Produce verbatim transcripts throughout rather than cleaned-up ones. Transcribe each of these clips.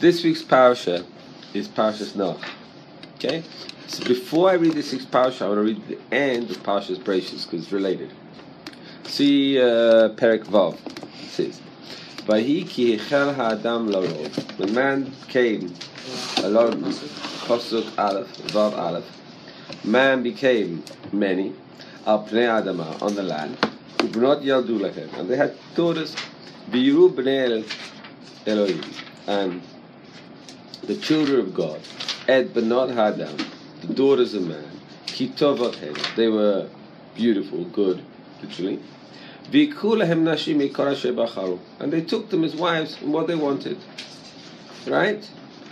This week's parasha is Parashas Noach. Okay? So before I read this week's parasha, I want to read the end of Parashas Bereishis because it's related. See uh, Perek Vav. It says, Vahi ki hechel ha'adam la'orov. The man came alone. Pasuk Aleph, Vav Aleph. Man became many. Al pnei adama, on the land. Ubnot yaldu lahem. And they had daughters. V'yiru bnei Elohim. And the children of God, Ed Benot Hadam, the daughters of man, Kitovot Hen, they were beautiful, good, literally. V'ikulahem nashim mikora shebacharu, and they took them as wives in what they wanted, right?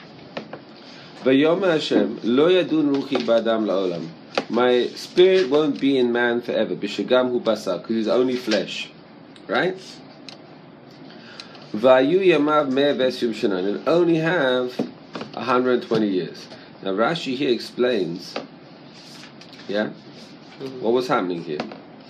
V'yom Hashem lo yadun ruchi b'adam la'olam. My spirit won't be in man forever. B'shegam hu basar, because he's only flesh, right? Vayu yamav meh v'esyum shanan, and only have one hundred twenty years. Now Rashi here explains, yeah, mm-hmm. what was happening here.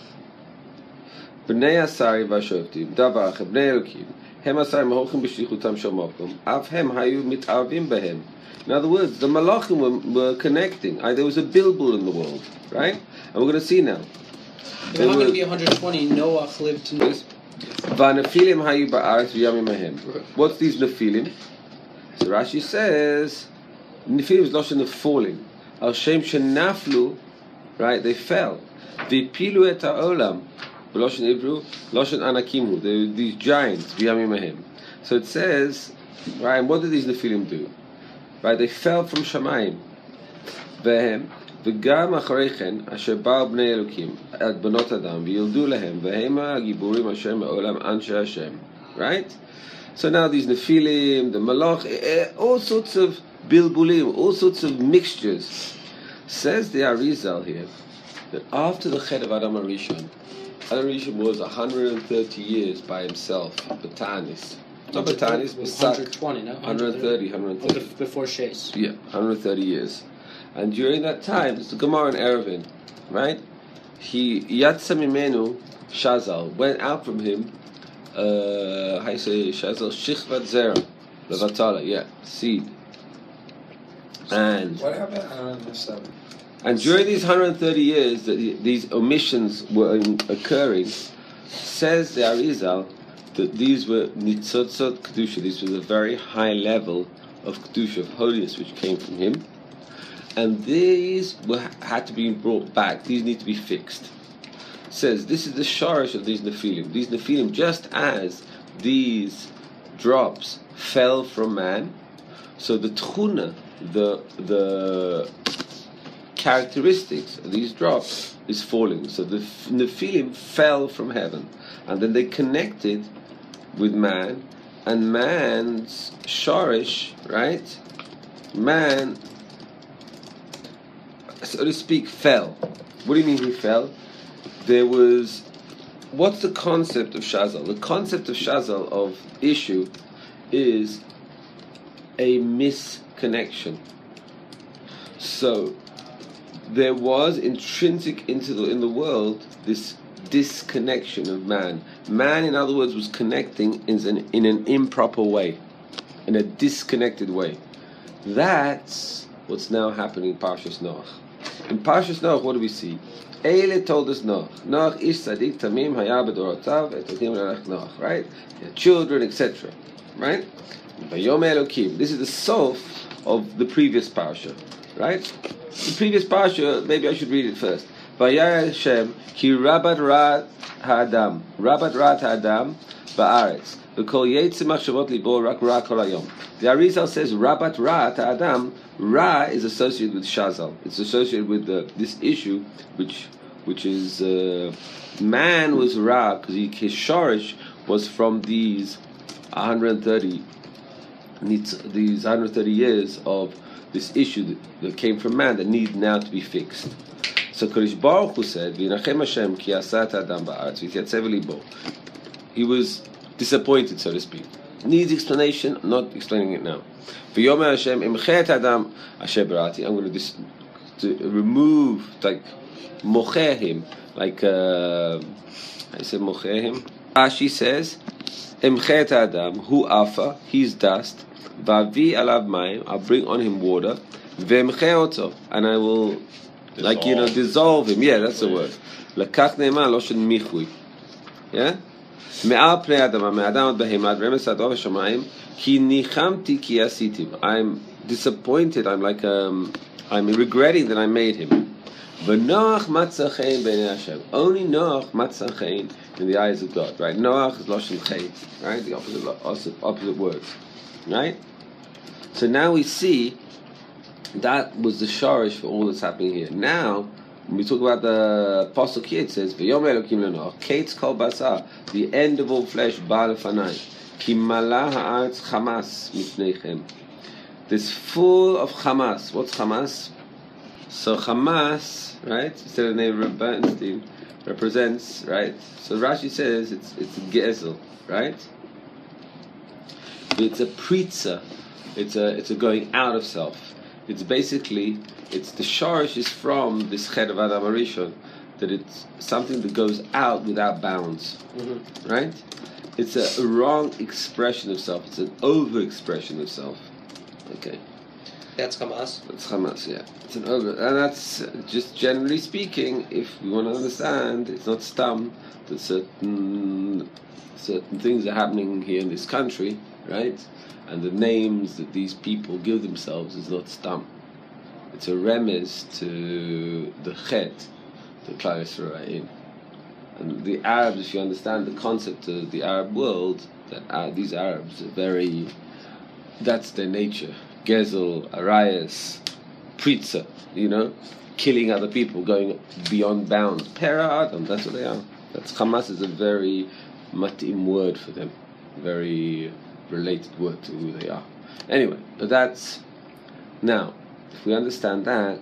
Bnei asari v'ashoftim davar bnei elokim hem asari maholchim b'shlichutam shel makom av hem hayu mitavim behem. In other words, the malachim were, were connecting. I, there was a bilbul in the world, right? And we're going to see now. But how can it be one hundred twenty? Noach lived to this. V'nefilim hayu ba'aretz v'yamim ahem. What's these nefilim? So Rashi says, nefilim is loshen of falling. Al shem shenaflu, right? They fell. V'pilu et ha'olam. Loshen Hebrew, loshen anakimu. They were these giants v'yamim ahem. So it says, right? What did these nefilim do? Right? They fell from Shamayim. V'hem. וגם אחרי כן, אשר באו בני אלוקים, עד בנות אדם, וילדו להם, והמה הגיבורים אשר מעולם אנשי השם. Right? So now these Nephilim, the Malach, all sorts of bilbulim, all sorts of mixtures. Says the Arizal here, that after the Chet of Adam HaRishon, Adam HaRishon was one hundred thirty years by himself, Batanis. Not Batanis, but one hundred twenty, no? one hundred thirty, one hundred thirty. Oh, before Shais. Yeah, one hundred thirty years. And during that time, it's the Gemara in Eruvin, right? He Yatsa Mimenu Shazal went out from him. Uh, how you say Shazal Shichvat Zera Levatala, yeah, seed. And what happened? I don't understand. And during these one hundred thirty years that these omissions were occurring, says the Arizal that these were Nitzotzot Kedusha. These were the very high level of Kedusha, of holiness, which came from him. And these were, had to be brought back. These need to be fixed. It says this is the shorish of these Nephilim. These Nephilim, just as these drops fell from man, so the tchuna, the the characteristics of these drops is falling. So the Nephilim fell from heaven, and then they connected with man, and man's shorish, right? Man, so to speak, fell. What do you mean he fell? There was, what's the concept of Shazal? The concept of Shazal, of issue, is a misconnection. So there was intrinsic into the, in the world this disconnection of man. Man, in other words, was connecting in an, in an improper way, in a disconnected way. That's what's now happening in Parshas Noach. In Parshas Noach, what do we see? Eile told us Noach. Noach ish tzadik tamim haya b'dorotav et odim l'elech Noach. Right? He had children, et cetera. Right? Vayom Elokim. This is the sof of the previous parsha. Right? The previous parsha, maybe I should read it first. Vayar Hashem ki rabat rat ha'adam. Rabat rat ha'adam ba'aretz. V'kol yetzi machshavot libo rak ra kol hayom. The Arizal says rabat rat ha'adam. Ra is associated with Shazal. It's associated with the, this issue, which which is uh, man was Ra because his shorish was from these one hundred thirty these one hundred thirty years of this issue that, that came from man that need now to be fixed. So Kodesh Baruch Hu said, "V'yinachem Hashem ki asat adam ba'aretz v'yityatzeh libo." He was disappointed, so to speak. Needs explanation. I'm not explaining it now. V'yomer Hashem imchet adam asher barati. I'm going to, dis- to remove, like mocher him, like uh, I said mocher him. Rashi says imchet adam hu afa. He's dust. Vavi alav mayim, I'll bring on him water. Vemche oto, and I will, dissolve. like you know, dissolve him. Yeah, that's the word. Lakach ne'eman loshen michui. Yeah. Me'al pnei adama, me'adam ad behemad, remes adov hashamayim, ki nichamti ki asitim. I'm disappointed. I'm like um, I'm regretting that I made him. But Noach matzah chen b'nei Hashem. Only Noach matzah chen in the eyes of God. Right? Noach is loshen chen. Right? The opposite, opposite, opposite words. Right? So now we see that was the shorish for all that's happening here. Now, when we talk about the Apostle here, it says, "V'yom Elokim lenoach, kates kol basar, the end of all flesh, ba lefanai, ki malah ha'aretz chamas mipneichem." This full of Hamas. What's Hamas? So Hamas, right? Instead of the name of Bernstein, represents, right? So Rashi says it's it's a gezel, right? It's a pritza. It's a it's a going out of self. It's basically it's the shorish is from this ched of Adam Arishon, that it's something that goes out without bounds, mm-hmm. right? It's a wrong expression of self. It's an over-expression of self. Okay. That's Hamas? That's Hamas, yeah. It's an over... And that's, uh, just generally speaking, if we want to understand, it's not stam that certain, certain things are happening here in this country, right? And the names that these people give themselves is not stam. It's a remez to the chet, the Klal Yisrael. And the Arabs, if you understand the concept of the Arab world, that uh, these Arabs are very... That's their nature. Gezel, Arias, Pritza, you know, killing other people, going beyond bounds. Pera Adam, that's what they are. That's Hamas is a very matim word for them. Very related word to who they are. Anyway, but that's... Now, if we understand that,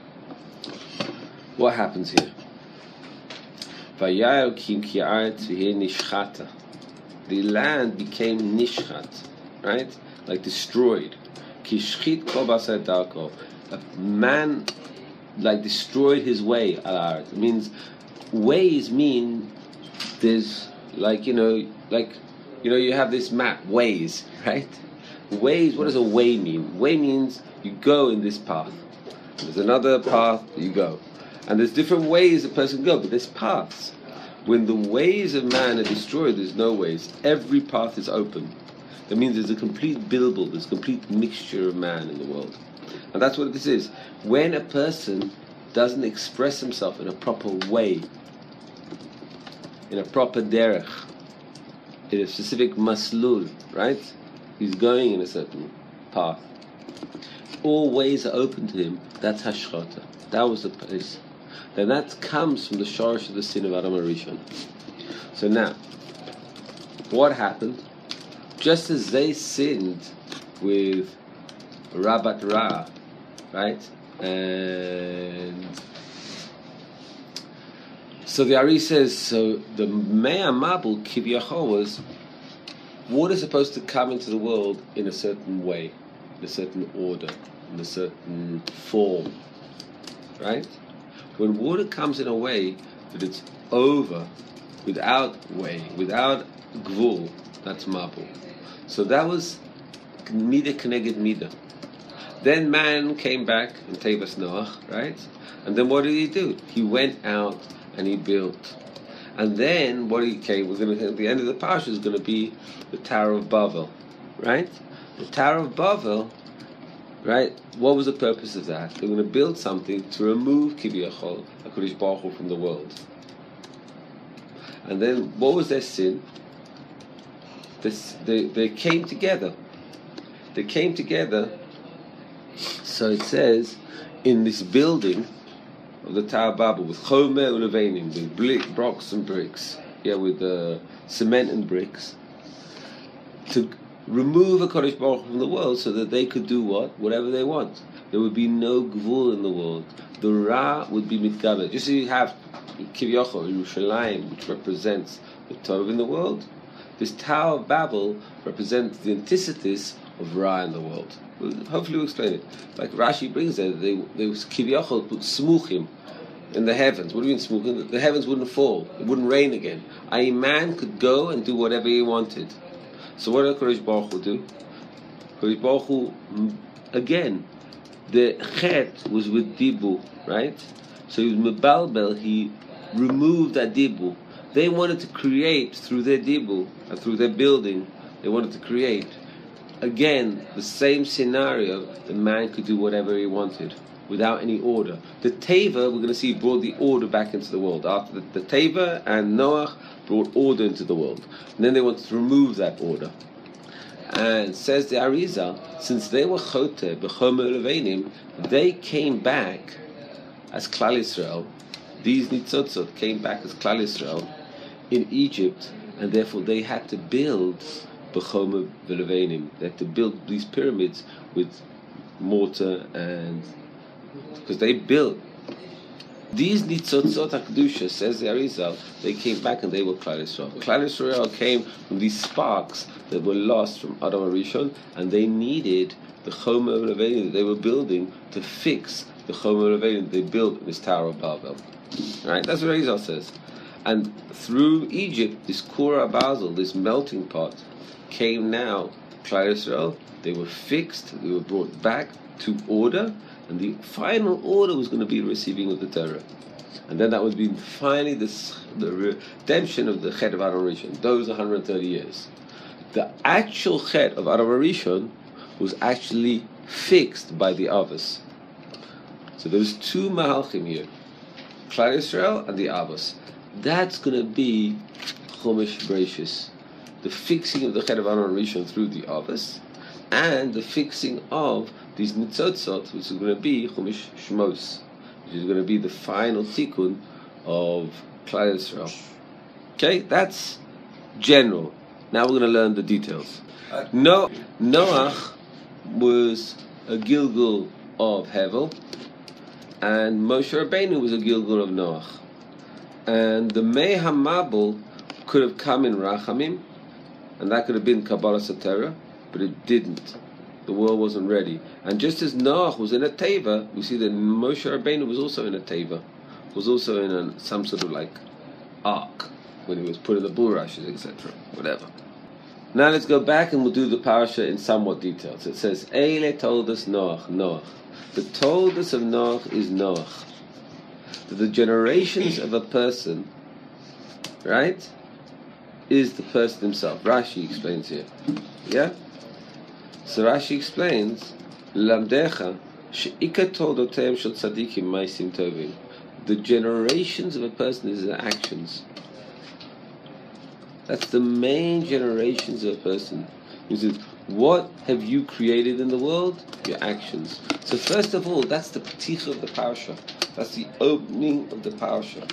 what happens here? The land became nishchat, right? Like destroyed. A man like destroyed his way al art. It means ways mean there's like you know like you know you have this map, ways, right? Ways, what does a way mean? Way means you go in this path. There's another path you go. And there's different ways a person can go, but there's paths. When the ways of man are destroyed, there's no ways. Every path is open. That means there's a complete bilbil, there's a complete mixture of man in the world. And that's what this is. When a person doesn't express himself in a proper way, in a proper derech, in a specific maslul, right? He's going in a certain path. All ways are open to him. That's hashchata. That was the place. Then that comes from the shorish of the sin of Adam Arishon. So now, what happened? Just as they sinned with Rabat Ra, right? And so the Ari says, so the Mea Mabul Kivyachol was, water is supposed to come into the world in a certain way, in a certain order, in a certain form, right? When water comes in a way that it's over, without way, without gvul, that's Mabul. So that was Midah Keneged Midah. Then man came back in Tevas Noach, right? And then what did he do? He went out and he built. And then what he came, we're going to, at the end of the parsha is going to be the Tower of Babel, right? The Tower of Babel, right? What was the purpose of that? They were going to build something to remove Kiviyachol, HaKadosh Baruch Hu, from the world. And then what was their sin? This, they, they came together. They came together. So it says, in this building of the Tower of Babel, with Chomer Ulevenim, with brick, blocks and bricks, yeah, with uh, cement and bricks, to remove a Kodesh Baruch Hu from the world so that they could do what? Whatever they want. There would be no gvul in the world. The Ra would be mitgaber. Just so you have Kivyochel, Yerushalayim, which represents the Tov in the world. This Tower of Babel represents the antithesis of Ra in the world. We'll, hopefully we'll explain it. Like Rashi brings there, they, they was Kivyochel put smuchim in the heavens. What do you mean smuchim? The heavens wouldn't fall. It wouldn't rain again. A man could go and do whatever he wanted. So what did HaKadosh Baruch Hu do? Kodesh Baruch Hu, again, the chet was with dibu, right? So he was mebalbel, he removed that dibu. They wanted to create through their dibu, and through their building, they wanted to create. Again, the same scenario, the man could do whatever he wanted, without any order. The Teva, we're going to see, brought the order back into the world. After the, the Teva and Noach brought order into the world. And then they wanted to remove that order. And says the Arizal, since they were Chote, B'chomer Levenim, they came back as Klal Yisrael. These Nitzotzot came back as Klal Yisrael in Egypt, and therefore they had to build B'chomer Levenim. They had to build these pyramids with mortar, and because they built these Nitzotzot HaKedusha, says the Arizal, they came back and they were Klal Yisrael. Klal Yisrael came from these sparks that were lost from Adam HaRishon, and they needed the Chomer Levenim that they were building to fix the Chomer Levenim they built in this Tower of Babel. Right? That's what Arizal says. And through Egypt, this Kura Basel, this melting pot, came now Klal Yisrael. They were fixed, they were brought back to order, and the final order was going to be the receiving of the Torah. And then that would be finally this, the redemption of the Chet of Adam HaRishon, those one hundred thirty years. The actual Chet of Adam HaRishon was actually fixed by the Avos. So there's two Mahalchim here, Klal Yisrael and the Avos. That's going to be Chumash Bereishis, the fixing of the Chet of Adam HaRishon through the Avos, and the fixing of these Nitzotzot, which is going to be Chumash Shmos, which is going to be the final tikkun of Klal Yisrael. Okay, that's general. Now we're going to learn the details. No, Noach was a Gilgul of Hevel, and Moshe Rabbeinu was a Gilgul of Noach. And the Mei HaMabul could have come in Rachamim, and that could have been Kabbalah Satera, but it didn't. The world wasn't ready. And just as Noach was in a Teva, we see that Moshe Rabbeinu was also in a Teva, was also in a, some sort of like ark, when he was put in the bulrushes, et cetera, whatever. Now let's go back and we'll do the parasha in somewhat detail. So it says, Eile told us Noach, Noach. The told us of Noach is Noach. That the generations of a person, right, is the person himself. Rashi explains here. Yeah? So Rashi explains, Lamdecha, she'ika toldoteim shel tzadikim ma'asim tovim. The generations of a person is their actions. That's the main generations of a person. He says, what have you created in the world? Your actions. So first of all, that's the pticha of the parasha. That's the opening of the parasha.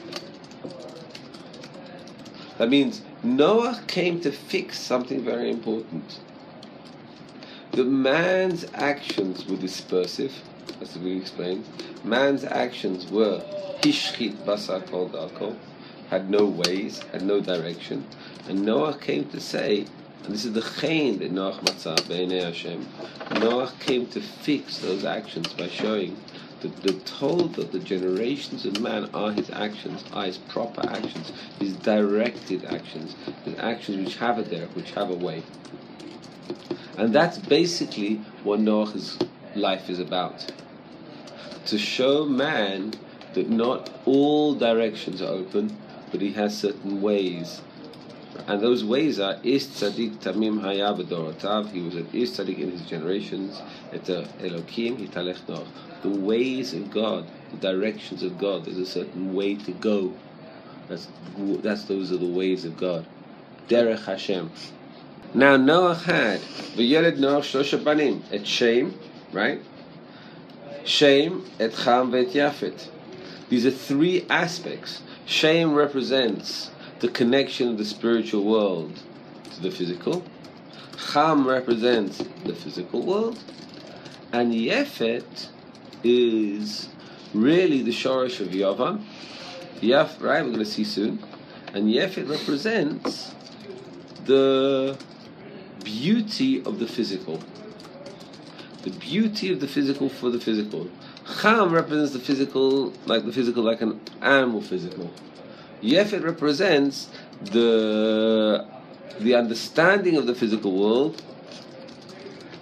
That means Noah came to fix something very important. The man's actions were dispersive, as we explained. Man's actions were hishchit basar kol darko, had no ways, had no direction. And Noah came to say, and this is the chen that Noach matzah b'einei Hashem. Noach came to fix those actions by showing that the told that the generations of man are his actions, are his proper actions, his directed actions, his actions which have a derech, which have a way. And that's basically what Noach's life is about. To show man that not all directions are open, but he has certain ways. And those ways are Is Tzadik Tamim Haya B'Dorotav. He was an Is Tzadik in his generations. Et Elokim Hitalech Noach. The ways of God, the directions of God. There's a certain way to go. That's that's those are the ways of God. Derech Hashem. Now Noach had V'yeled Noach Shlosha Banim. Et Shem, right? Shem, Et Cham, Ve'et Yafet. These are three aspects. Shem represents the connection of the spiritual world to the physical. Cham represents the physical world. And Yefet is really the shorish of Yavam. Yaf, right, we're going to see soon. And Yefet represents the beauty of the physical. The beauty of the physical for the physical. Cham represents the physical, like the physical, like an animal physical. Yefet represents the the understanding of the physical world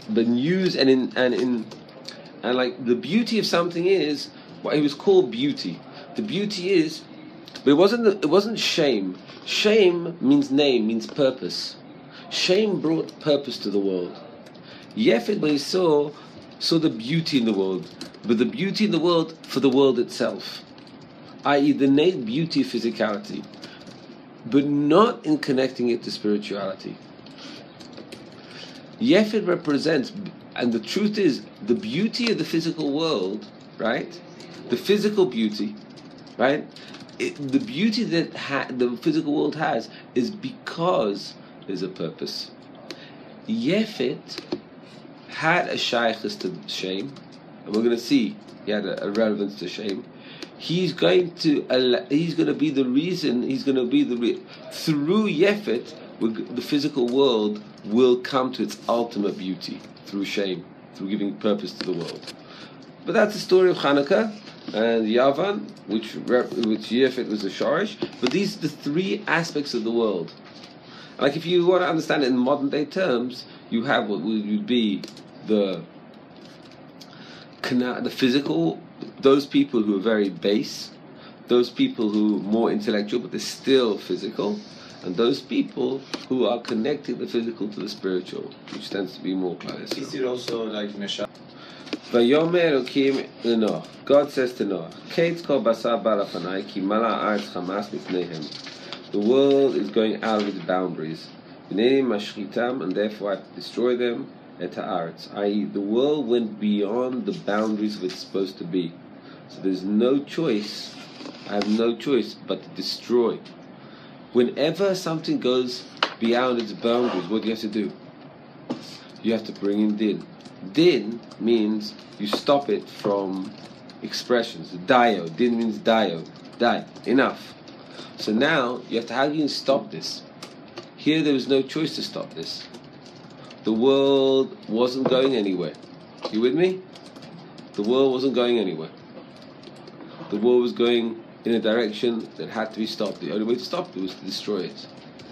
but use and in and in and like the beauty of something is what it was called beauty. The beauty is, but it wasn't the, it wasn't shame. Shame means name, means purpose. Shame brought purpose to the world. Yefet, when he saw saw the beauty in the world, but the beauty in the world for the world itself, that is the innate beauty of physicality, but not in connecting it to spirituality. Yefet represents, and the truth is, the beauty of the physical world, right? The physical beauty, right? It, the beauty that ha- the physical world has is because there's a purpose. Yefet had a shaykhus to shame, and we're going to see he had a, a relevance to shame. He's going to he's going to be the reason. He's going to be the re- through Yefet, the physical world will come to its ultimate beauty through shame, through giving purpose to the world. But that's the story of Hanukkah and Yavan, which rep, which Yefet was the Shorish. But these are the three aspects of the world. Like if you want to understand it in modern day terms, you have what would be the the physical, those people who are very base, those people who are more intellectual but they're still physical, and those people who are connecting the physical to the spiritual, which tends to be more close. Is it also like Mesha? Vayomer Elokim Noach. God says to Noach, Kate kol basar ba lefanai ki mala haaretz chamas mipneihem. The world is going out of its boundaries. V'nei mashchitam, and therefore I have to destroy them. Et haaretz, that is, the world went beyond the boundaries of it's supposed to be. So there's no choice. I have no choice but to destroy. Whenever something goes beyond its boundaries, what do you have to do? You have to bring in din. Din means you stop it from expressions. Dio. Din means dio. Die. Enough. So now you have to, how do you stop this? Here there was no choice to stop this. The world wasn't going anywhere. You with me? The world wasn't going anywhere. The world was going in a direction that had to be stopped. The only way to stop it was to destroy it.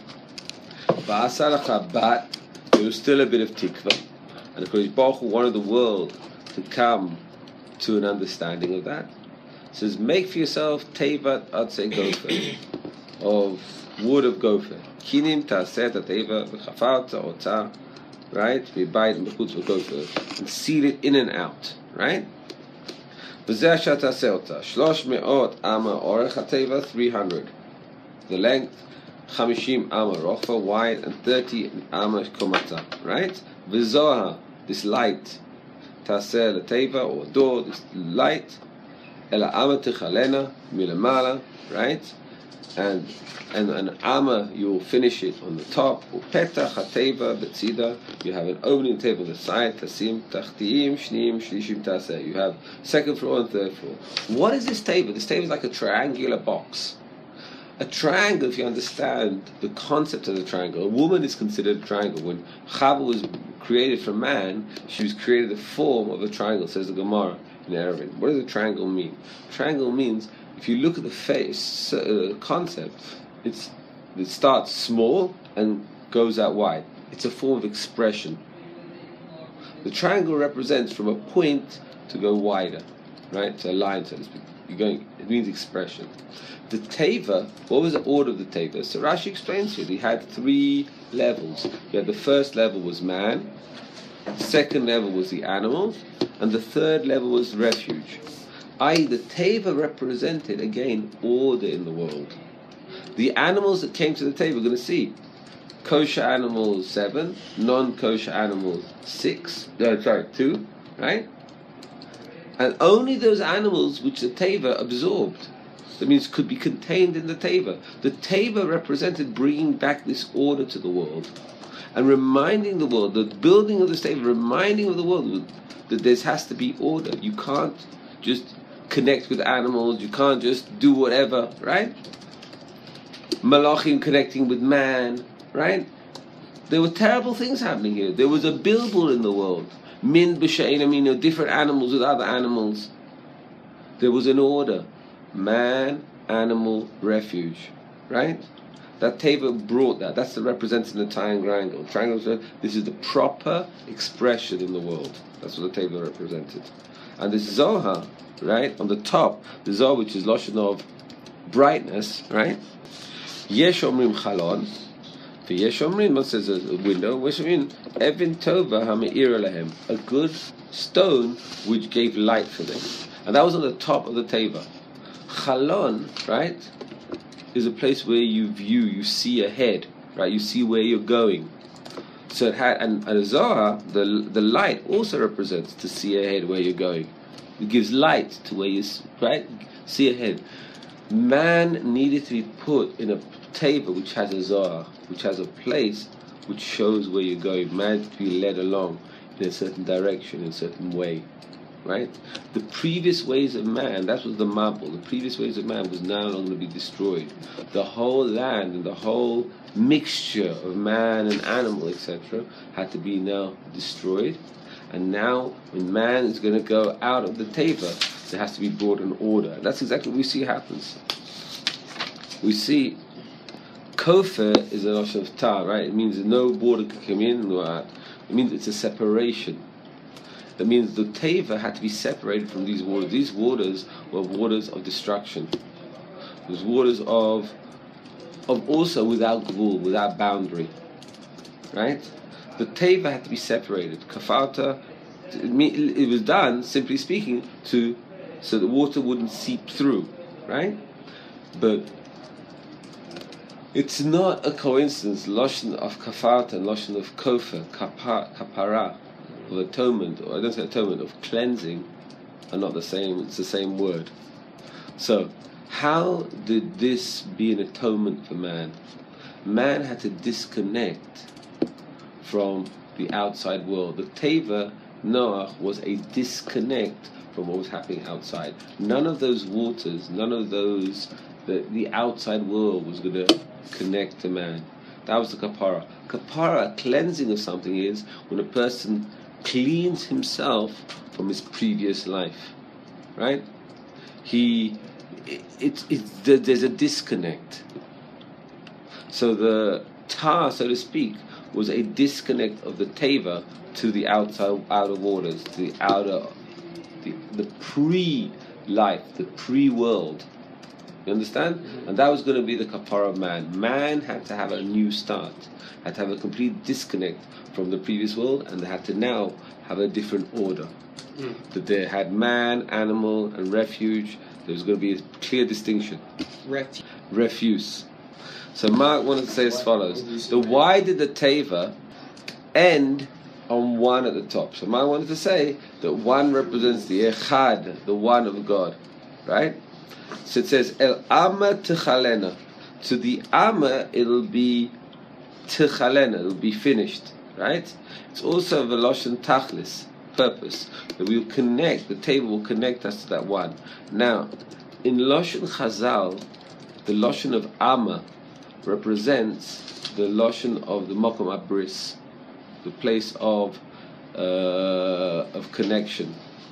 But there was still a bit of tikva. And the Kodesh Baruch Hu wanted the world to come to an understanding of that. It says, make for yourself tevat atzei gofer, of wood of gopher. Kinim ta'aseh ta'teva v'chafar ta'otah, right? V'bayit m'chutz v'gopher, and seal it in and out, right? V'zeh asher ta'aseh otah, shlosh me'ot ama orech ha'teva, three hundred. The length, chamishim ama rochva, wide, and thirty ama komata, right? V'zoha, this light, ta'aseh l'teva, or door, this light, ela ama tichalena, milamala, right? And and an ama, you will finish it on the top. Upetach hateva betzida, you have an opening table on the side. Tasim tachtiim shniim shlishim taseh. You have second floor and third floor. What is this table? This table is like a triangular box. A triangle, if you understand the concept of the triangle, a woman is considered a triangle. When Chava was created from man, she was created the form of a triangle, says the Gemara in Eruvin. What does a triangle mean? Triangle means, if you look at the face uh, concept, it's it starts small and goes out wide. It's a form of expression. The triangle represents from a point to go wider, right? To a line, so to speak. You're going. It means expression. The teva. What was the order of the teva? So Rashi explains here. He had three levels. You had the first level was man. The second level was the animals, and the third level was refuge. that is, the teva represented, again, order in the world. The animals that came to the teva, we're going to see. Kosher animals, seven. Non-kosher animals, six. No, sorry, two. Right? And only those animals which the teva absorbed, that means could be contained in the teva. The teva represented bringing back this order to the world. And reminding the world, the building of this teva, reminding of the world that there has to be order. You can't just connect with animals, you can't just do whatever, right? Malachim connecting with man, right? There were terrible things happening here. There was a billboard in the world. Min b'she'ein amino, different animals with other animals. There was an order. Man, animal, refuge, right? That teva brought that. That's the representing the triangle. Triangle. This is the proper expression in the world. That's what the teva represented. And this Zohar, right, on the top, the Zohar, which is lashon of brightness, right? Yesh omrim chalon, v'yesh omrim, what says a window? Yesh omrim evin tova ha'me'ir lahem, a good stone which gave light for them. And that was on the top of the teva. Chalon, right, is a place where you view, you see ahead, right? You see where you're going. So it had, and, and a Zohar, the the light also represents to see ahead where you're going. It gives light to where you right see ahead. Man needed to be put in a table which has a Zohar, which has a place which shows where you're going. Man to be led along in a certain direction, in a certain way. Right? The previous ways of man, that was the Mabul, the previous ways of man was now going to be destroyed. The whole land and the whole mixture of man and animal, et cetera, had to be now destroyed. And now, when man is going to go out of the teva, there has to be brought an order. And that's exactly what we see happens. We see, kofer is a notion of tar, right? It means that no border can come in or out. It means it's a separation. That means the teva had to be separated from these waters. These waters were waters of destruction. It was waters of, of also without gvul, without boundary, right? The teva had to be separated. Kafarta, it was done, simply speaking, to so the water wouldn't seep through, right? But it's not a coincidence. Lashon of kafarta and lashon of kofer, kapar, kapara, of atonement, or I don't say atonement, of cleansing, are not the same. It's the same word. So, how did this be an atonement for man? Man had to disconnect from the outside world. The teva, Noah, was a disconnect from what was happening outside. None of those waters, none of those, the, the outside world was going to connect to man. That was the kapara. Kapara, cleansing of something, is when a person cleans himself from his previous life, right? He, it, it, it, there's a disconnect. So the tar, so to speak, was a disconnect of the teva to the outside, outer waters, to the outer, the, the pre-life, the pre-world. You understand? And that was going to be the kapara of man. Man had to have a new start, had to have a complete disconnect from the previous world, and they had to now have a different order. Mm. That they had man, animal, and refuge. There was going to be a clear distinction. Refuse. Refuse. So Mark wanted to say as follows: so why did the teva end on one at the top? So Mark wanted to say that one represents the echad, the one of God, right? So it says El Amma Techalena. To the Amma, it'll be Techalena. It'll be finished, right? It's also the Lashon Tachlis, purpose, that we will connect. The table will connect us to that one. Now, in Lashon Chazal, the Lashon of Amma represents the Lashon of the Mokom Abris, the place of uh, of connection.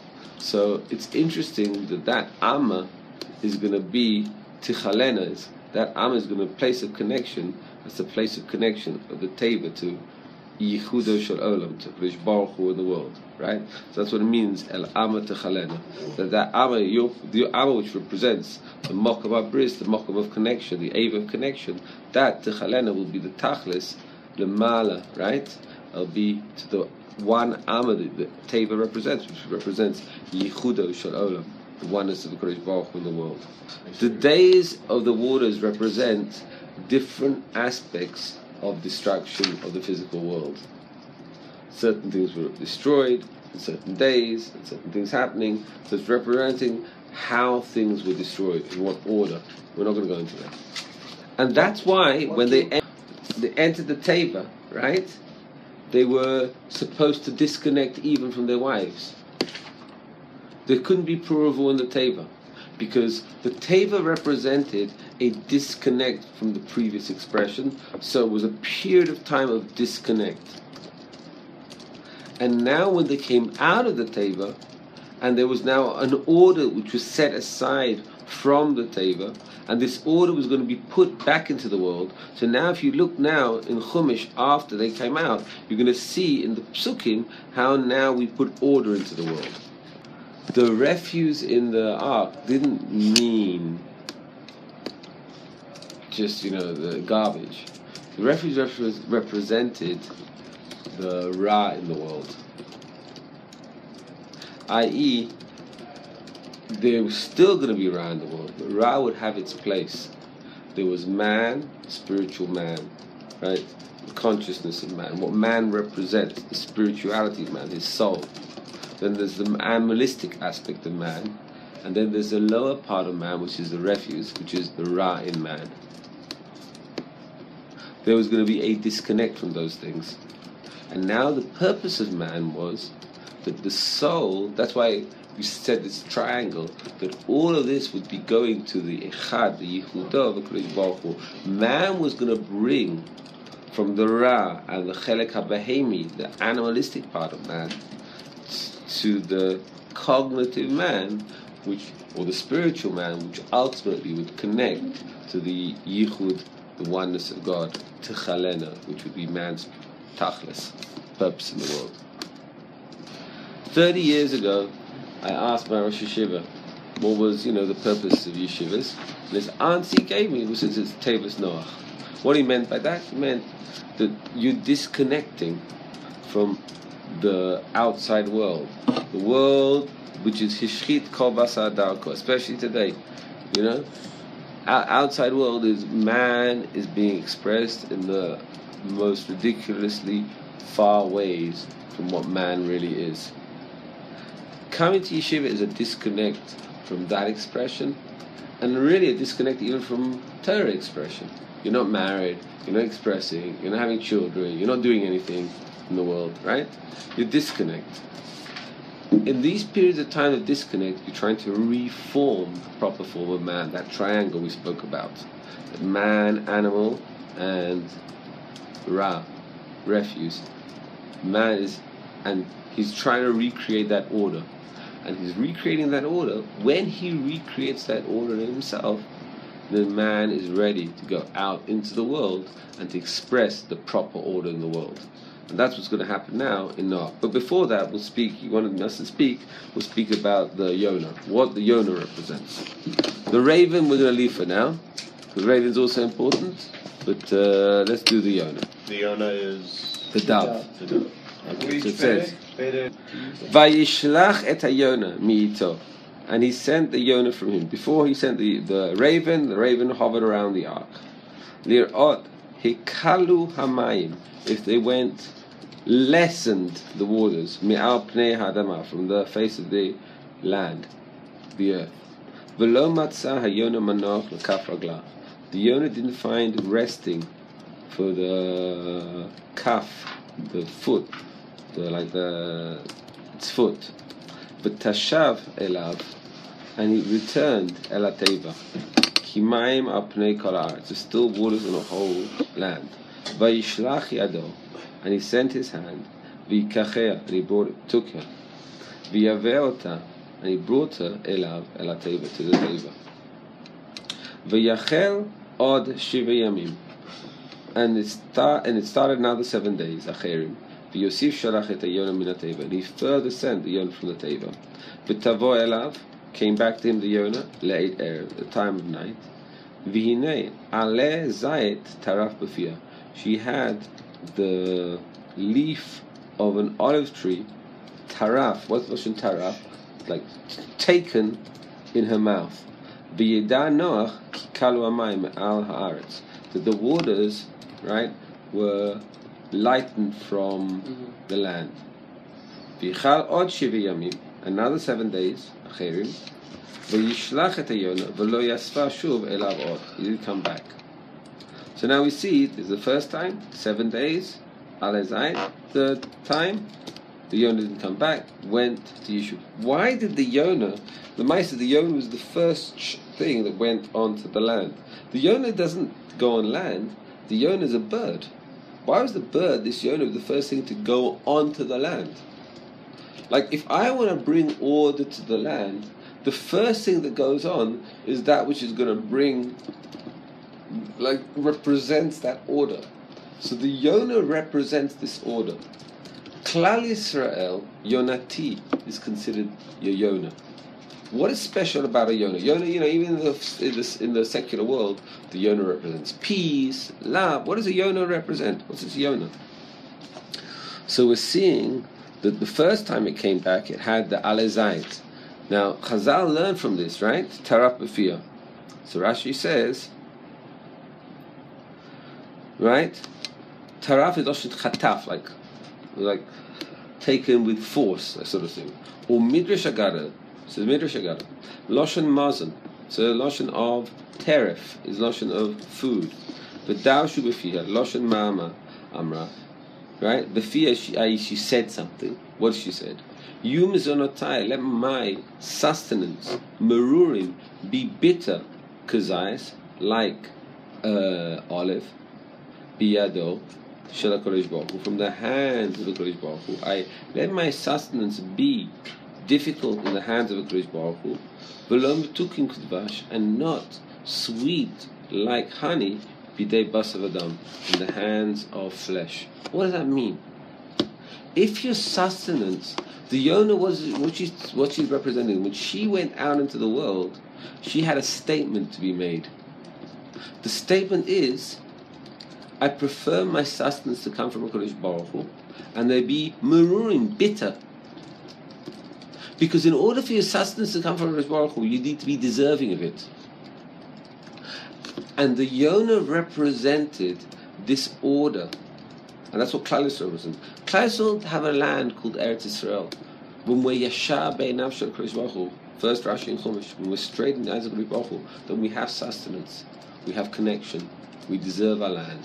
So it's interesting that that Amma is going to be Tichalena. That Amma is going to be a place of connection. That's the place of connection of the Teva to Yichudo Shel Olam, to Krish Baruch Hu in the world, right? So that's what it means, El Amma Tichalena. That that Amma, your, the Amma which represents the Mokom Abris, the Mokom of connection, the Ava of connection, that Tichalena will be the Tachlis, the Mala, right? It'll be to the one Amma that the Teva represents, which represents Yichudo Shel Olam, the oneness of the Kodesh Baruch Hu in the world. The days of the waters represent different aspects of destruction of the physical world. Certain things were destroyed in certain days, and certain things happening. So it's representing how things were destroyed, in what order. We're not going to go into that. And that's why when they, en- they entered the Teva, right, they were supposed to disconnect even from their wives. There couldn't be Puravu in the Teva, because the Teva represented a disconnect from the previous expression, so it was a period of time of disconnect. And now when they came out of the Teva, and there was now an order which was set aside from the Teva, And this order was going to be put back into the world. So now if you look now in Chumash after they came out, you're going to see in the Psukim how now we put order into the world. The refuse in the ark didn't mean just, you know, the garbage. The refuse repre- represented the Ra in the world. that is, there was still going to be Ra in the world, but Ra would have its place. There was man, spiritual man, right? The consciousness of man, what man represents, the spirituality of man, his soul. Then there's the animalistic aspect of man, and then there's the lower part of man, which is the refuse, which is the Ra in man. There was going to be a disconnect from those things. And now the purpose of man was that the soul, that's why we said this triangle, that all of this would be going to the Echad, the Yehudah of HaKadosh Baruch Hu. Man was going to bring from the Ra and the Chelek HaBehemi, the animalistic part of man, to the cognitive man, which, or the spiritual man, which ultimately would connect to the Yichud, the oneness of God, Tichalena, which would be man's tachlis, purpose in the world. Thirty years ago, I asked my Rosh Yeshiva what was, you know, the purpose of yeshivas. And his answer he gave me was it's Tevis Noach. What he meant by that, he meant that you're disconnecting from the outside world. The world which is Hishchit Kol Basar Darko, especially today. You know? Our outside world is man is being expressed in the most ridiculously far ways from what man really is. Coming to yeshiva is a disconnect from that expression, and really a disconnect even from Torah expression. You're not married, you're not expressing, you're not having children, you're not doing anything in the world, right? You disconnect. In these periods of time of disconnect, you're trying to reform the proper form of man, that triangle we spoke about. Man, animal, and Ra, refuse. Man is, and he's trying to recreate that order. And he's recreating that order. When he recreates that order in himself, then man is ready to go out into the world and to express the proper order in the world. And that's what's going to happen now in Noah. But before that, we'll speak, he wanted us to speak, we'll speak about the Yonah, what the Yonah represents. The raven we're going to leave for now. The raven's also important, but uh, let's do the Yonah. The Yonah is... The dove. The dove. Okay, so it says, Vayishlach et hayonah mi'ito, and he sent the Yonah from him. Before he sent the, the raven, the raven hovered around the ark. Lir'ot hikalu hamayim, if they went, lessened the waters, mi'al pnei ha'adama, from the face of the land, the earth. V'lo matzah hayonah manoch l'kaf raglah. The Yonah didn't find resting for the kaf, the foot, the, like the its foot. But tashav elav, and he returned el ateva. Kimayim al pnei kol haaretz, there's still waters on the whole land. Vayishlach yado, and he sent his hand. V'yikachea, and he brought it, took her. V'yaveh ota, and he brought her elav el ateva, to the teva. V'yachel od shiva yamim, and it start and it started another seven days. Acherim. V'yosif shalach et hayonah min hateva, and he further sent the Yonah from the teva. V'tavo elav, came back to him the Yonah late erev, the time of night. V'hinei ale zayit taraf b'fiyah, she had the leaf of an olive tree, taraf. What's Lashon taraf? Like taken in her mouth. V'yeda Noach ki kalu hamayim al haaretz, that the waters, right, were lightened from mm-hmm. the land. V'yichal od shiva yamim, another seven days. Acherim. V'yishlach et hayonah v'lo yasfa shuv elav od, he didn't come back. So now we see this is the first time, seven days. Alezai, third time, the Yonah didn't come back, went to Yishuv. Why did the Yonah, the mice of the Yonah was the first thing that went onto the land. The Yonah doesn't go on land, the Yonah is a bird. Why was the bird, this Yonah, the first thing to go onto the land? Like, if I want to bring order to the land, the first thing that goes on is that which is going to bring, like, represents that order. So the Yonah represents this order. Klal Yisrael, Yonati, is considered your Yonah. What is special about a Yonah? Yonah, you know, even in the, in the, in the secular world, the Yonah represents peace, love. What does a Yonah represent? What's this Yonah? So we're seeing that the first time it came back, it had the Alezait. Now, Chazal learned from this, right? Taraf b'fiyah. So Rashi says, right? Taraf is Oshit Chataf, like, like taken with force, that sort of thing. Or Midrash Agada. So Midrash Agada. Loshen Mazan. So Loshen of teref is Loshen of food. But Daushu b'fiyah, Loshen Ma'ama Amra. Right? B'fiyah, she, she said something. What she said? Yum zonotai, let my sustenance, merurim, be bitter, kazais, like uh, olive, biyado, shel HaKadosh Baruch Hu, from the hands of the Kodesh Baruch Hu. I let my sustenance be difficult in the hands of the Kodesh Baruch Hu, v'lo metukim k'dvash, and not sweet like honey, bidei basav adam, in the hands of flesh. What does that mean? If your sustenance, the Yonah was what she's what she's representing. When she went out into the world, she had a statement to be made. The statement is, I prefer my sustenance to come from HaKadosh Baruch Hu, and they be merurim, bitter. Because in order for your sustenance to come from HaKadosh Baruch Hu, you need to be deserving of it. And the Yonah represented this order. And that's what Klal Yisrael represents. Klal Yisrael have a land called Eretz Yisrael. When we're Yashar Be'einav Shel HaKadosh Baruch Hu, first Rashi and Chumash, when we're straight in the eyes of HaKadosh Baruch Hu, then we have sustenance, we have connection, we deserve our land.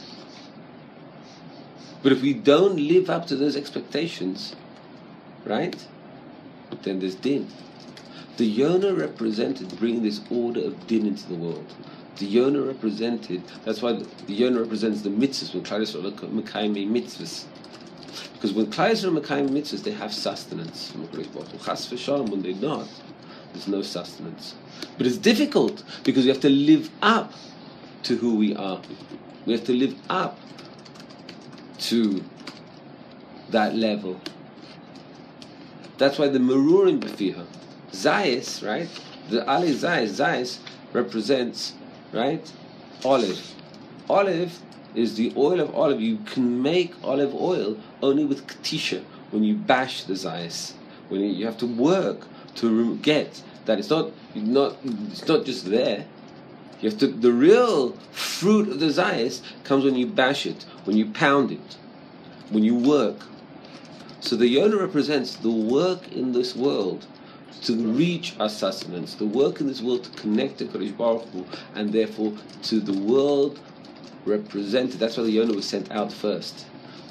But if we don't live up to those expectations, right, then there's din. The Yonah represented bringing this order of din into the world. The Yonah represented, that's why the, the Yonah represents the mitzvahs, when Klal Yisrael are mekayimei mitzvahs. Because when Klal Yisrael are mekayimei mitzvahs, they have sustenance from HaKadosh Baruch Hu. Chas v'shalom, when they're not, there's no sustenance. But it's difficult, because we have to live up to who we are. We have to live up to that level. That's why the merurim b'fiha, Zayis, right? The Ali Zayis, Zayis represents, right, olive. Olive is the oil of olive. You can make olive oil only with katisha, when you bash the Zayis. When you, you have to work to get that. It's not, not, it's not just there. You have to. The real fruit of the Zayis comes when you bash it, when you pound it, when you work. So the Yonah represents the work in this world to reach our sustenance, the work in this world to connect to Kodesh Baruch Hu, and therefore to the world represented. That's why the Yonah was sent out first.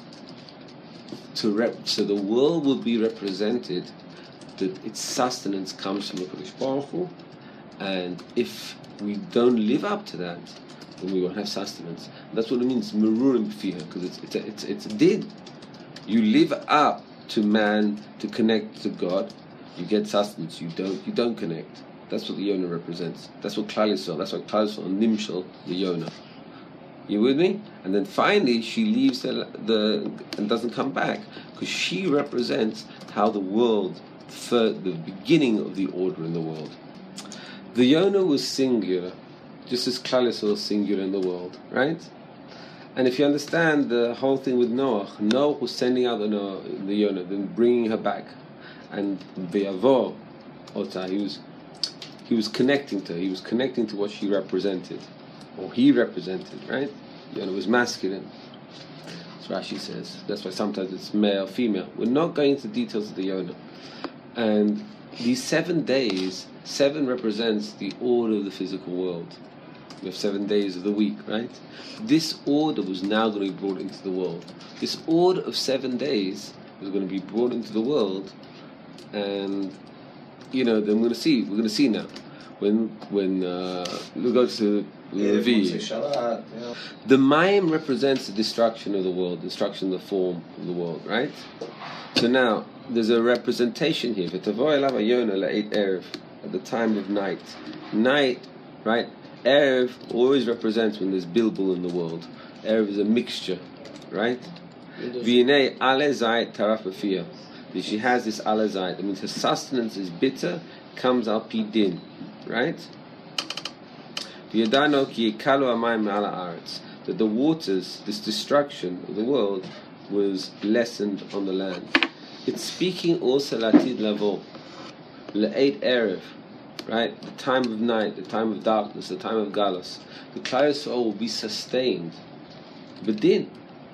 To rep, so the world will be represented, that its sustenance comes from the Kodesh Baruch Hu, and if we don't live up to that, then we won't have sustenance. And that's what it means, merurim b'fiha, because it's it's a, it's it's a din. You live up to man to connect to God, you get sustenance. You don't you don't connect. That's what the Yonah represents. That's what Klal Yisrael. That's what Klal Yisrael nimshal the Yonah. You with me? And then finally she leaves the, the and doesn't come back, because she represents how the world, for the beginning of the order in the world. The Yonah was singular, just as Klal Yisrael is singular in the world, right? And if you understand the whole thing with Noah, Noah was sending out the, Noah, the Yonah, then bringing her back, and Ve'avo Ota, he was he was connecting to her. He was connecting to what she represented, or he represented, right? Yonah was masculine. That's what Rashi says. That's why sometimes it's male, female. We're not going into details of the Yonah. And these seven days, seven represents the order of the physical world. We have seven days of the week, right? This order was now going to be brought into the world. This order of seven days was going to be brought into the world, and you know, then we're going to see. We're going to see now when when uh, we go to Levi. Yeah, yeah. The Mayim represents the destruction of the world, destruction of the form of the world, right? So now there's a representation here. V'tavo elav hayonah la'eit erev. at the time of night. Night, right? Erev always represents when there's bilbul in the world. Erev is a mixture, right? V'inei ale zayit taraf b'fiyah. She has this ale zayit. That means her sustenance is bitter, comes al pi din, right? V'yadano ki yikalu hamayim me'al haaretz. That the waters, this destruction of the world, was lessened on the land. It's speaking also latid lavo, le'eit erev, right? The time of night, the time of darkness, the time of galus. The Klal Yisrael will be sustained, bedin,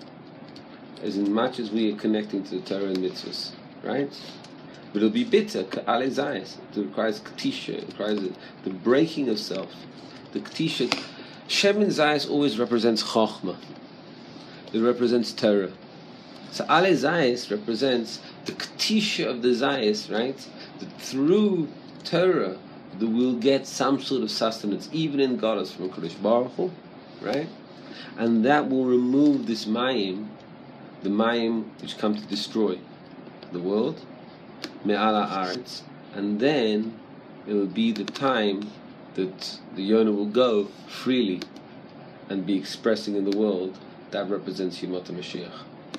as in much as we are connecting to the Torah and mitzvahs, right? But it'll be bitter, ka'ale zayis. It requires katisha, it requires the, the breaking of self. The katisha, Shemin zayis always represents chokhmah. It represents Torah. So ale zayis represents the katisha of the zayis, right? That through Torah, that we'll get some sort of sustenance, even in Goddess from Kodesh Baruch Hu, right? And that will remove this mayim, the mayim which come to destroy the world, me'ala aretz, and then it will be the time that the Yonah will go freely and be expressing in the world. That represents Yemot HaMashiach.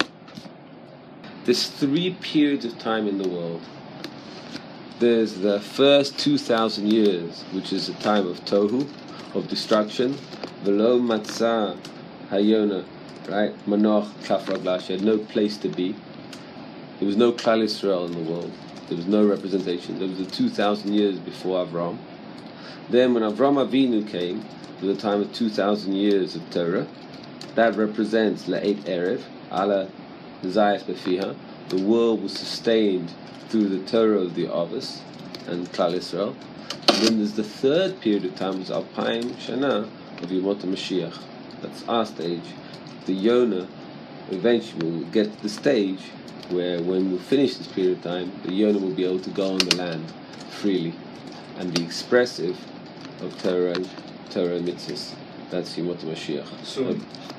There's three periods of time in the world. There's the first two thousand years, which is a time of tohu, of destruction. V'lo matzah hayona, right? Manoch kaf raglav. She had no place to be. There was no Klal Yisrael in the world. There was no representation. There was the two thousand years before Avram. Then when Avram Avinu came, to the time of two thousand years of Torah, that represents La'et Erev, Ala Zayas Befiha. The world was sustained through the Torah of the Avos and Klal Yisrael. And then there's the third period of time, is Alpayim Shana of Yemot HaMashiach. That's our stage. The Yonah eventually will get to the stage where when we finish this period of time, the Yonah will be able to go on the land freely and be expressive of Torah and Torah and mitzvahs. That's Yemot HaMashiach. So,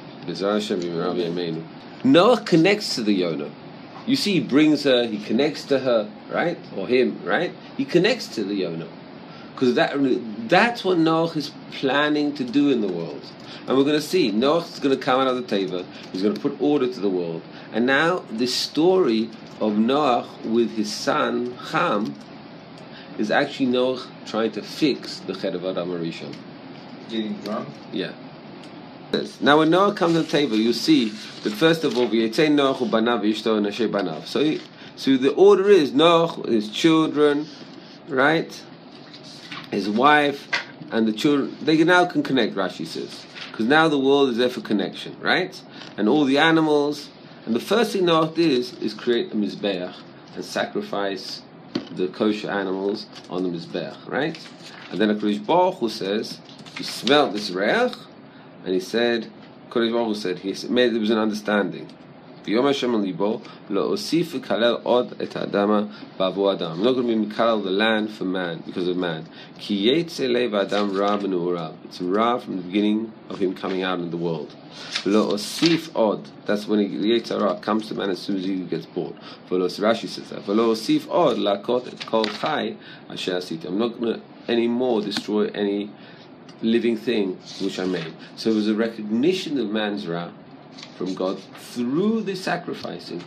Noah connects to the Yonah. You see, he brings her, he connects to her, right? Or him, right? He connects to the Yonah. Because that, that's what Noah is planning to do in the world. And we're going to see, Noah is going to come out of the Teva, he's going to put order to the world. And now, this story of Noah with his son, Ham, is actually Noah trying to fix the Ched of Adam HaRishon. Getting drunk? Yeah. Now when Noah comes to the table, you see that first of all, V'yetzei Noach u'banav v'ishto v'nashei banav. So, he, so the order is Noach, his children, right, his wife, and the children. They now can connect. Rashi says, because now the world is there for connection, right? And all the animals. And the first thing Noach did is, is create a mizbeach and sacrifice the kosher animals on the mizbeach, right? And then HaKadosh Baruch Hu says, he smelled this reach. And he said, Kodesh Baruch Hu said, he made there was an understanding. I'm not going to be mikalel the land for man, because of man. It's ra from the beginning of him coming out in the world. That's when the Yetzer Hara comes to man as soon as he gets bored. Rashi says that. I'm not going to anymore destroy any living thing which I made. So it was a recognition of man's ra from God through the sacrificing.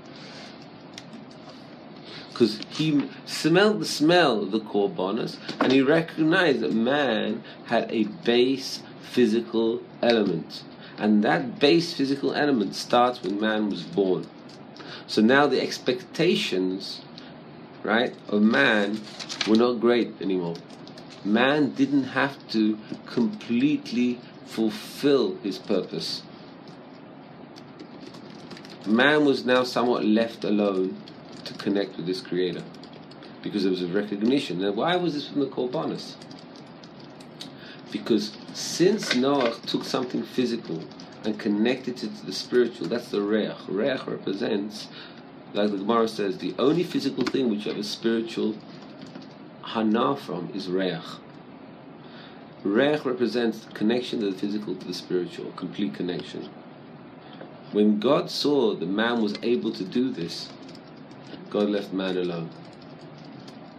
Because he smelled the smell of the korbanos and he recognized that man had a base physical element. And that base physical element starts when man was born. So now the expectations, right, of man were not great anymore. Man didn't have to completely fulfill his purpose. Man was now somewhat left alone to connect with his Creator, because there was a recognition. Now, why was this from the Korbanos? Because since Noah took something physical and connected it to the spiritual, that's the Reach. Reach represents, like the Gemara says, the only physical thing which you have a spiritual hana from is Reach. Reach represents the connection of the physical to the spiritual, complete connection. When God saw that man was able to do this, God left man alone.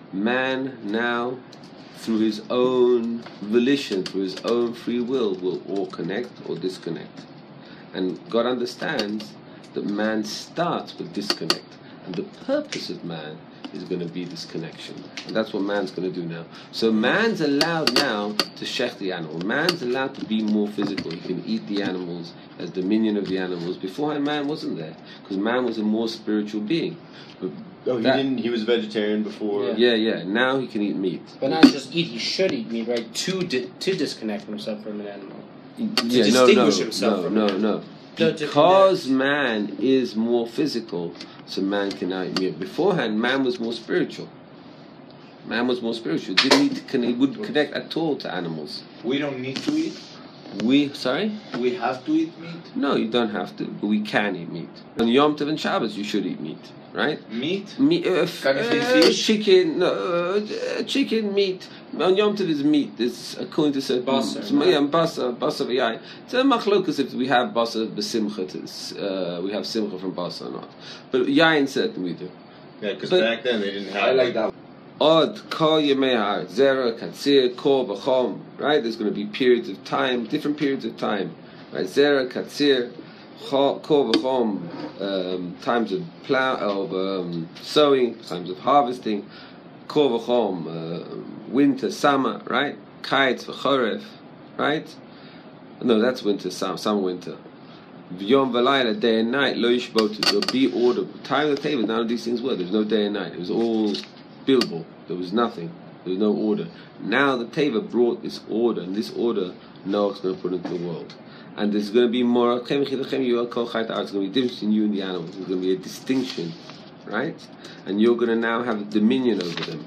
man now, through his own volition, through his own free will, will or connect or disconnect. And God understands that man starts with disconnect. And the purpose of man is going to be this connection. And that's what man's going to do now. So man's allowed now to shech the animal. Man's allowed to be more physical. He can eat the animals, has dominion of the animals. Beforehand, man wasn't there, because man was a more spiritual being. But Oh, he that- didn't. He was vegetarian before. Yeah. Yeah, yeah. Now he can eat meat. But not just eat, he should eat meat, right? To di- to disconnect himself from an animal. Yeah, no, distinguish no, himself no, from no, it. no. No, to Because connect. man is more physical, so man can now eat meat. Beforehand, man was more spiritual. Man was more spiritual. Didn't need to connect, he wouldn't connect at all to animals. We don't need to eat. We, sorry? We have to eat meat. No, you don't have to, but we can eat meat. On Yom Tov and Shabbos, you should eat meat, right? Meat? Meat, uh, f- Can you say uh, fish? chicken, no, uh, chicken, meat. On Yom Tov is meat. It's according to certain. Basar, some- yeah, basar, basar v'yayin. It's a machlokas if we have basar b'simcha. It's, uh, we have simcha from basar or not. But yayin certainly we do. Yeah, because But- back then they didn't have. I like that. Od, kol yemei ha'aretz, zera, katzir, kor, v'chom. Right? There's going to be periods of time, different periods of time. Right? Zera, katzir, kor, v'chom. Um, times of plow, of um, sowing, times of harvesting. Kor v'chom, uh, winter, summer, right? Kites v'choref, right? No, that's winter, summer, summer, winter. Yom v'layla, day and night, lo yishbotu, there'll be order. Time of the table, none of these things were. There was no day and night. It was all billable. There was nothing. There was no order. Now the Teva brought this order, and this order Noah's going to put into the world. And there's going to be more. There's going to be a difference between you and the animals. There's going to be a distinction, right? And you're going to now have dominion over them.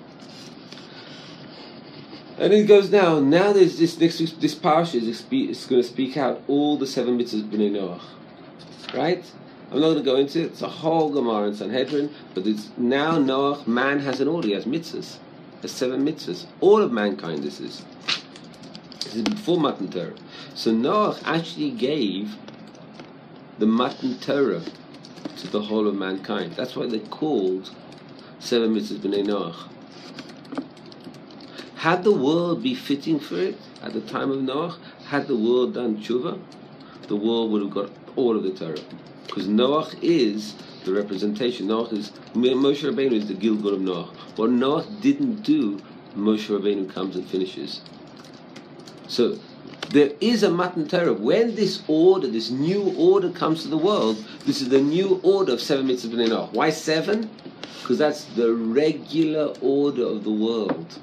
And it goes now. Now there's this next this parsha is it's going to speak out all the seven mitzvahs of Bnei Noach, right? I'm not going to go into it. It's a whole Gemara in Sanhedrin, but it's now Noach. Man has an order. He has mitzvahs. There's seven mitzvahs. All of mankind. This is. This is before Matan Torah. So Noach actually gave the Matan Torah to the whole of mankind. That's why they're called seven mitzvahs Bnei Noach. Had the world be fitting for it at the time of Noach, had the world done tshuva, the world would have got all of the Torah. Because Noach is the representation. Noach is, Moshe Rabbeinu is the Gilgul of Noach. What Noach didn't do, Moshe Rabbeinu comes and finishes. So there is a Matan Torah. When this order, this new order comes to the world, this is the new order of seven mitzvahs Bnei Noach. Why seven? Because that's the regular order of the world.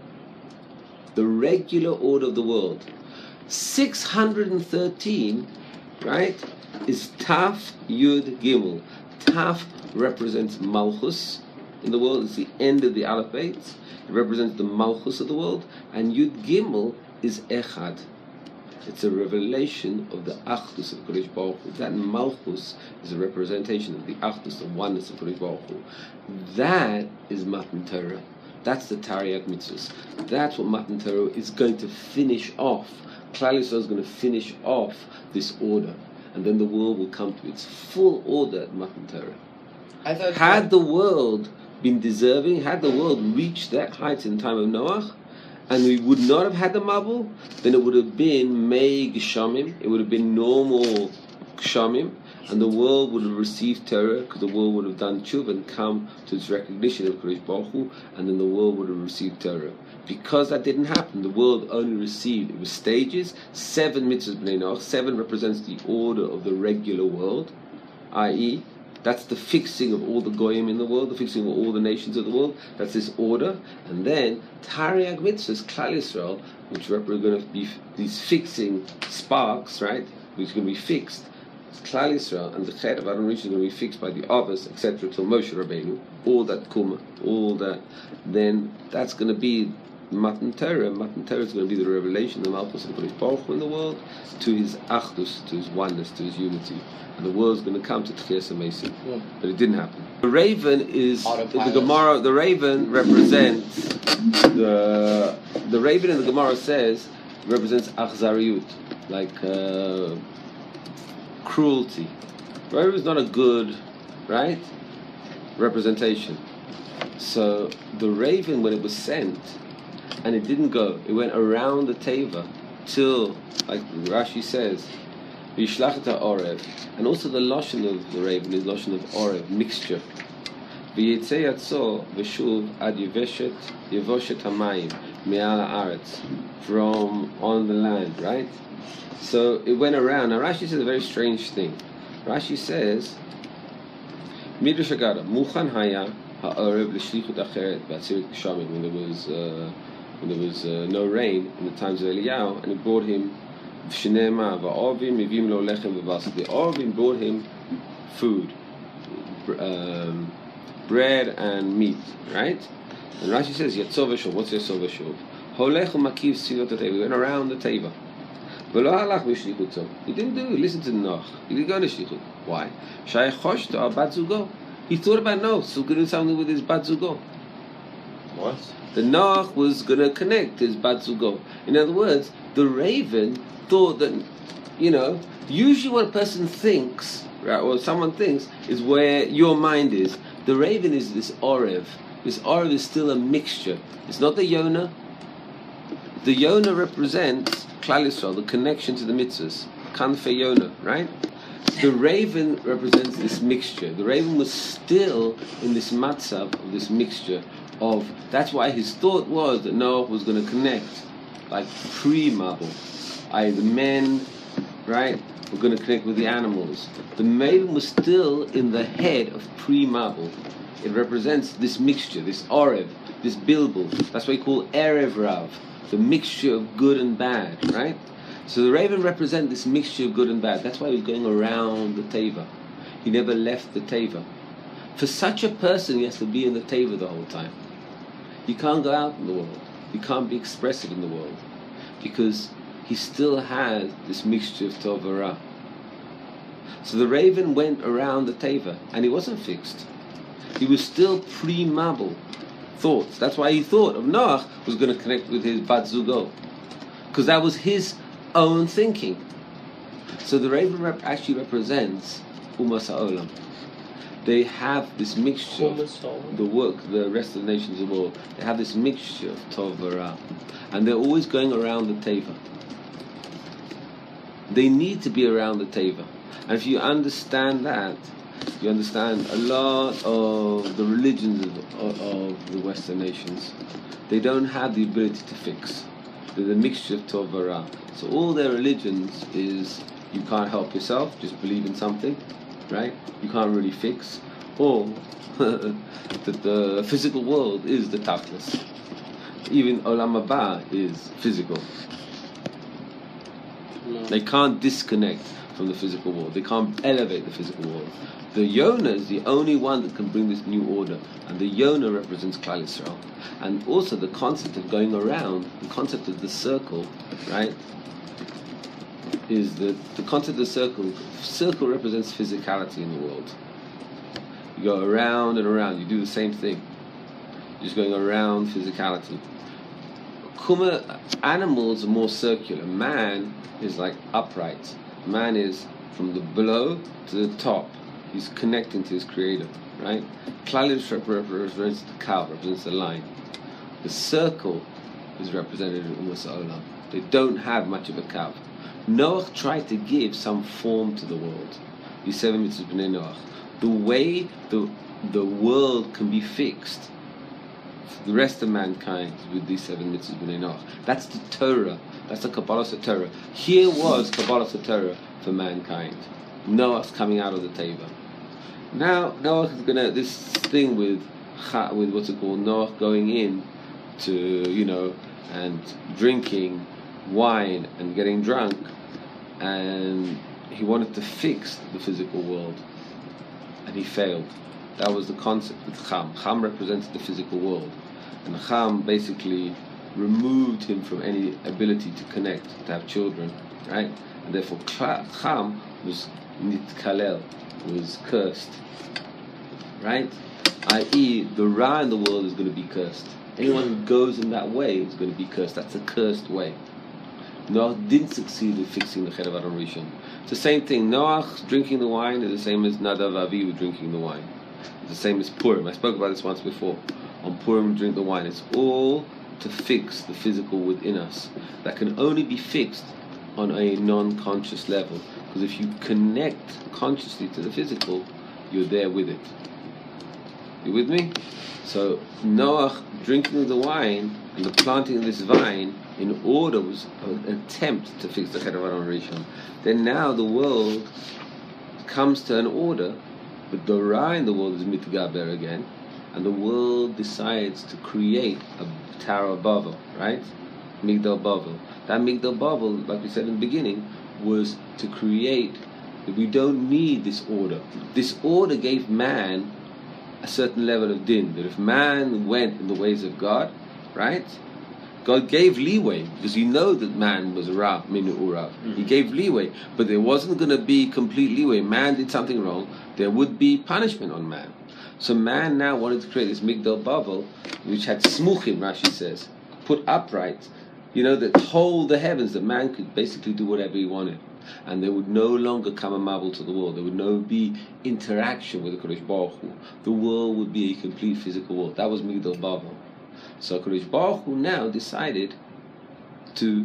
The regular order of the world. six hundred thirteen, right, is Taf Yud Gimel. Taf represents Malchus in the world. It's the end of the Aleph Beit. It represents the Malchus of the world. And Yud Gimel is Echad. It's a revelation of the Achdus of Kodesh Baruch Hu. That Malchus is a representation of the Achdus, the oneness of Kodesh Baruch Hu. That is Matan Torah. That's the Tariag Mitzvahs. That's what Matan Torah is going to finish off. Klal Yisrael is going to finish off this order. And then the world will come to its full order at Matan Torah. I thought Had the world been deserving, had the world reached that height in the time of Noach, and we would not have had the Mabul, then it would have been Mei Geshamim, it would have been normal Geshamim, and the world would have received Torah, because the world would have done tshuva and come to its recognition of Kodesh Baruch Hu, and then the world would have received Torah. Because that didn't happen, the world only received, it was stages, seven mitzvahs Bnei Noach, seven represents the order of the regular world, that is, that's the fixing of all the goyim in the world, the fixing of all the nations of the world. That's this order. And then Tariag Mitzvahs, Klal Yisrael, which are going to be these fixing sparks, right? Which are going to be fixed. Klal Yisrael and the Chet of Aaron Rishon are going to be fixed by the others, et cetera, till Moshe Rabbeinu. All that kuma, all that. Then that's going to be Matan Torah. Matan Torah is going to be the revelation, the Malchus of Kodesh Baruch Hu in the world, to his Achdus, to his oneness, to his unity. And the world's going to come to Tchias HaMesim. Yeah. But it didn't happen. The raven is, Autopilot. the Gemara, the raven represents, the the raven in the Gemara says, represents Achzariyut, like uh, cruelty. Raven is not a good, right, representation. So the raven, when it was sent, and it didn't go, it went around the teva till, like Rashi says, Vishlachet ha'orev, and also the lashon of the raven is lashon of orev, mixture. V'yitzei yatzo v'shuv ad yeveshet yevoshet hamayim me'al haaretz, from on the land, right? So it went around. Now Rashi says a very strange thing. Rashi says, Midrash Agada, Muchan haya ha'orev l'shlichut acheret b'atzilut geshamim, when there was uh, when there was uh, no rain in the times of Eliyahu, and it brought him v'shnema va'orvim mivim lo lechem v'basar. The Orvim brought him food, um, bread and meat, right? And Rashi says, Yatzov v'shov. What's Yatzov v'shov? Holech u'makiv tzilot ha'teva. He went around the teva. V'lo halach v'shlichuto. He didn't do it. Listen to the Noach. He didn't go to shlichut. Why? Shai choshto al bat zugo. He thought about Noach, so going to do something with his bat zugo. What? The Noach was going to connect his bat zugo. In other words, the raven thought that, you know, usually what a person thinks, right, or someone thinks, is where your mind is. The raven is this orev. This orev is still a mixture. It's not the Yonah. The Yonah represents Klal Yisrael, the connection to the mitzvahs. Kanfei Yonah, right? The raven represents this mixture. The raven was still in this matzav of this mixture of. That's why his thought was that Noah was going to connect, like pre-Mabul. I, the men, right, were going to connect with the animals. The maiden was still in the head of pre-Mabul. It represents this mixture, this orev, this bilbul. That's what we call erev rav, the mixture of good and bad, right? So the raven represents this mixture of good and bad. That's why he was going around the teva. He never left the teva. For such a person, he has to be in the teva the whole time. He can't go out in the world. He can't be expressive in the world because he still has this mixture of tov and ra. So the raven went around the teva, and he wasn't fixed. He was still pre-Mabul thoughts. That's why he thought of Noach was going to connect with his bat zugo, because that was his own thinking. So the raven rep actually represents Umas Ha'olam. They have this mixture of the work, the rest of the nations of the world. They have this mixture of tov and ra, and they're always going around the teva. They need to be around the teva, and if you understand that, you understand a lot of the religions of, of, of the Western nations. They don't have the ability to fix. They're a mixture of tov and ra. So all their religions is you can't help yourself, just believe in something, right? You can't really fix. Or that the physical world is the tachlis. Even Olam Haba is physical. No. They can't disconnect from the physical world. They can't elevate the physical world. The Yonah is the only one that can bring this new order, and the Yonah represents Klal Yisrael. And also the concept of going around, the concept of the circle, right, is that the concept of the circle, circle represents physicality in the world. You go around and around, you do the same thing. You're just going around physicality. Kuma, animals are more circular. Man is like upright. Man is from the below to the top. He's connecting to his creator, right? Klal Yisrael represents the cow, represents the line. The circle is represented in Umas Ha'olam. They don't have much of a cow. Noach tried to give some form to the world. These seven mitzvahs b'nei Noach. The way the the world can be fixed for the rest of mankind with these seven mitzvahs b'nei Noach. That's the Torah. That's the Kabbalah Torah. Here was Kabbalah Torah for mankind. Noach's coming out of the teva. Now Noach is gonna this thing with with what's it called? Noach going in to, you know, and drinking wine and getting drunk, and he wanted to fix the physical world, and he failed. That was the concept with Cham. Cham represents the physical world, and Cham basically removed him from any ability to connect, to have children, right? And therefore Cham was nitkalel, was cursed, right? that is, the Ra in the world is going to be cursed. Anyone who goes in that way is going to be cursed. That's a cursed way. Noach didn't succeed in fixing the Cherev Aron Rishon. It's the same thing. Noach drinking the wine is the same as Nadav Avihu drinking the wine. It's the same as Purim. I spoke about this once before. on Purim drink the wine. It's all to fix the physical within us. That can only be fixed on a non-conscious level. Because if you connect consciously to the physical, you're there with it. You with me? So Noach drinking the wine and the planting of this vine in order was an attempt to fix the Chedavaron Rishon. Then now the world comes to an order, but the Ra in the world is mitgaber again, and the world decides to create a Tower of Babel, right? Migdal Babel. That Migdal Babel, like we said in the beginning, was to create that we don't need this order. This order gave man a certain level of din, that if man went in the ways of God, right? God gave leeway, because you know that man was Ra, Minu Urav. Mm-hmm. He gave leeway, but there wasn't going to be complete leeway. Man did something wrong, there would be punishment on man. So man now wanted to create this Migdal Babel, which had smuchim, Rashi says, put upright, you know, that hold the heavens, that man could basically do whatever he wanted. And there would no longer come a marvel to the world. There would no be interaction with the Kodesh Baruch Hu. The world would be a complete physical world. That was Migdal Babel. So Kodesh Baruch Hu now decided to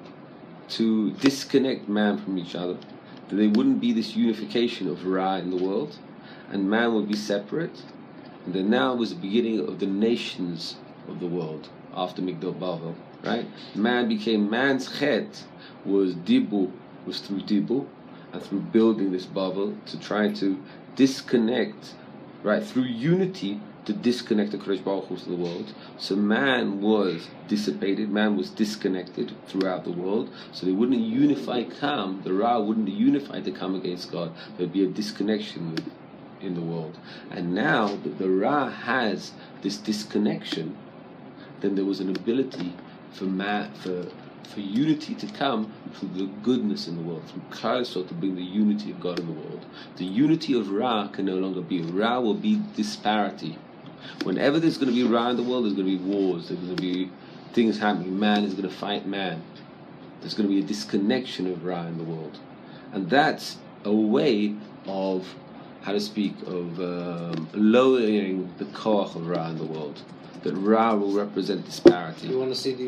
to disconnect man from each other. That there wouldn't be this unification of Ra in the world, and man would be separate. And then now was the beginning of the nations of the world after Migdal Babel, right? Man became man's chet was dibu. was through Dibu and through building this bubble to try to disconnect, right, through unity to disconnect the Kodesh Baruch Hu to the world. So man was dissipated, man was disconnected throughout the world, so they wouldn't unify Kam, the Ra wouldn't unify to come against God. There'd be a disconnection with, in the world. And now that the Ra has this disconnection, then there was an ability for man, for for unity to come through the goodness in the world, through Klal Yisrael to bring the unity of God in the world. The unity of Ra can no longer be. Ra will be disparity. Whenever there's going to be Ra in the world, there's going to be wars, there's going to be things happening. Man is going to fight man. There's going to be a disconnection of Ra in the world. And that's a way of, how to speak, of um, lowering the koach of Ra in the world. That Ra will represent disparity. You want to see the